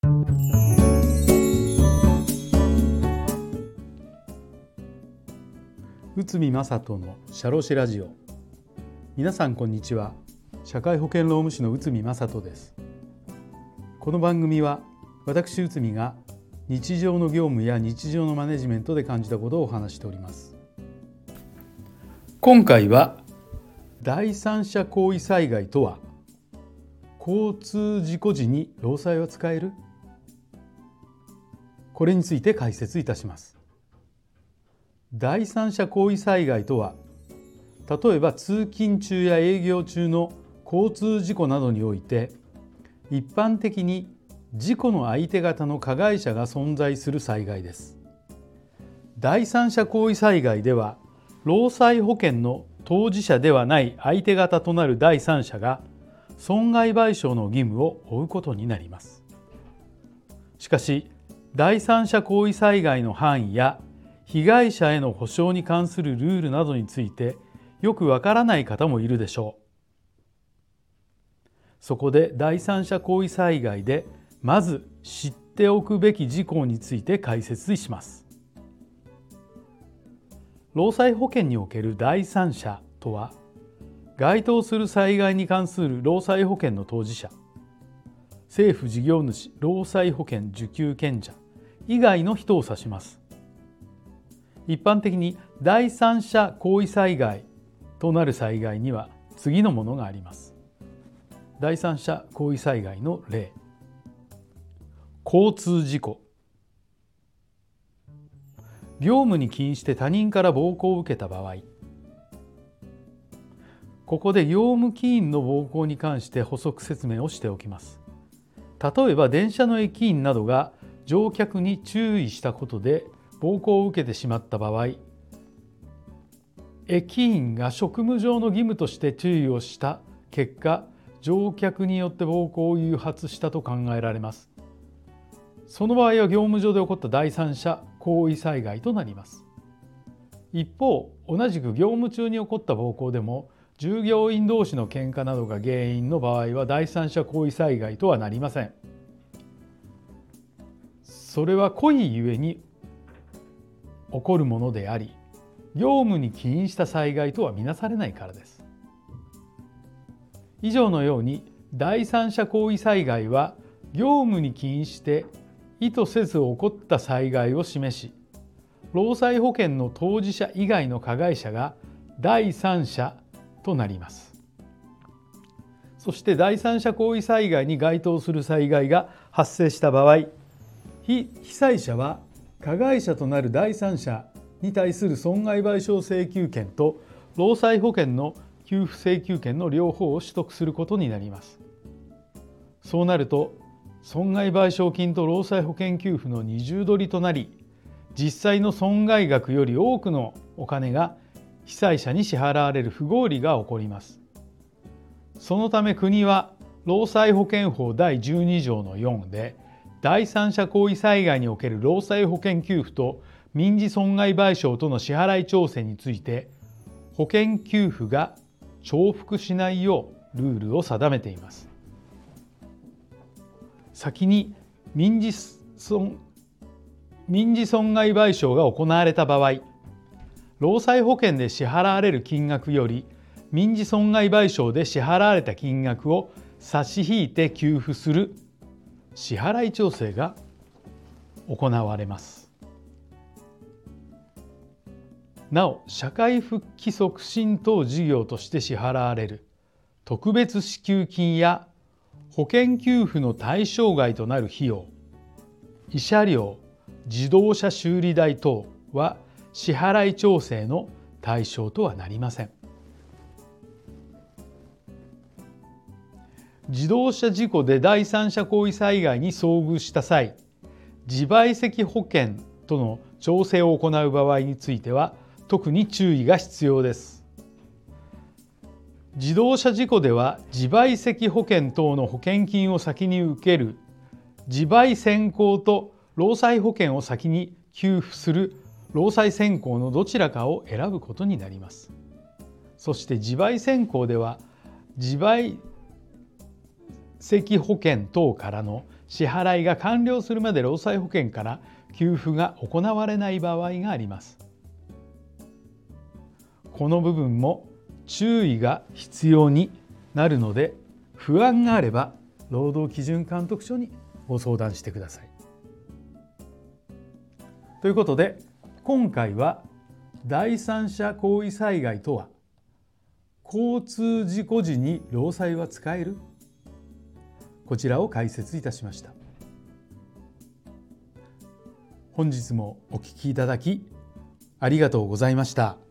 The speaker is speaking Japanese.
内海正人の社労士ラジオ。皆さんこんにちは。社会保険労務士の内海正人です。この番組は私内海が日常の業務や日常のマネジメントで感じたことをお話しております。今回は第三者行為災害とは交通事故時に労災は使える？これについて解説いたします。第三者行為災害とは、例えば通勤中や営業中の交通事故などにおいて、一般的に事故の相手方の加害者が存在する災害です。第三者行為災害では、労災保険の当事者ではない相手方となる第三者が損害賠償の義務を負うことになります。しかし、第三者行為災害の範囲や被害者への補償に関するルールなどについてよくわからない方もいるでしょう。そこで第三者行為災害でまず知っておくべき事項について解説します。労災保険における第三者とは、該当する災害に関する労災保険の当事者、政府事業主、労災保険受給権者以外の人を指します。一般的に第三者行為災害となる災害には次のものがあります。第三者行為災害の例。交通事故。業務に起因して他人から暴行を受けた場合、ここで業務起因の暴行に関して補足説明をしておきます。例えば電車の駅員などが乗客に注意したことで暴行を受けてしまった場合、駅員が職務上の義務として注意をした結果、乗客によって暴行を誘発したと考えられます。その場合は業務上で起こった第三者行為災害となります。一方、同じく業務中に起こった暴行でも従業員同士の喧嘩などが原因の場合は第三者行為災害とはなりません。それは故意ゆえに起こるものであり、業務に起因した災害とは見なされないからです。以上のように第三者行為災害は業務に起因して意図せず起こった災害を示し、労災保険の当事者以外の加害者が第三者となります。そして第三者行為災害に該当する災害が発生した場合、被災者は加害者となる第三者に対する損害賠償請求権と労災保険の給付請求権の両方を取得することになります。そうなると損害賠償金と労災保険給付の二重取りとなり、実際の損害額より多くのお金が被災者に支払われる不合理が起こります。そのため国は労災保険法第12条の4で、第三者行為災害における労災保険給付と民事損害賠償との支払い調整について、保険給付が重複しないようルールを定めています。先に民事損害賠償が行われた場合、労災保険で支払われる金額より民事損害賠償で支払われた金額を差し引いて給付する支払い調整が行われます。なお、社会復帰促進等事業として支払われる特別支給金や保険給付の対象外となる費用、慰謝料、自動車修理代等は支払い調整の対象とはなりません。自動車事故で第三者行為災害に遭遇した際、自賠責保険との調整を行う場合については特に注意が必要です。自動車事故では自賠責保険等の保険金を先に受ける自賠先行と労災保険を先に給付する労災先行のどちらかを選ぶことになります。そして自賠先行では自賠石保険等からの支払いが完了するまで労災保険から給付が行われない場合があります。この部分も注意が必要になるので、不安があれば労働基準監督署にご相談してください。ということで、今回は第三者行為災害とは、交通事故時に労災は使える？こちらを解説いたしました。本日もお聞きいただきありがとうございました。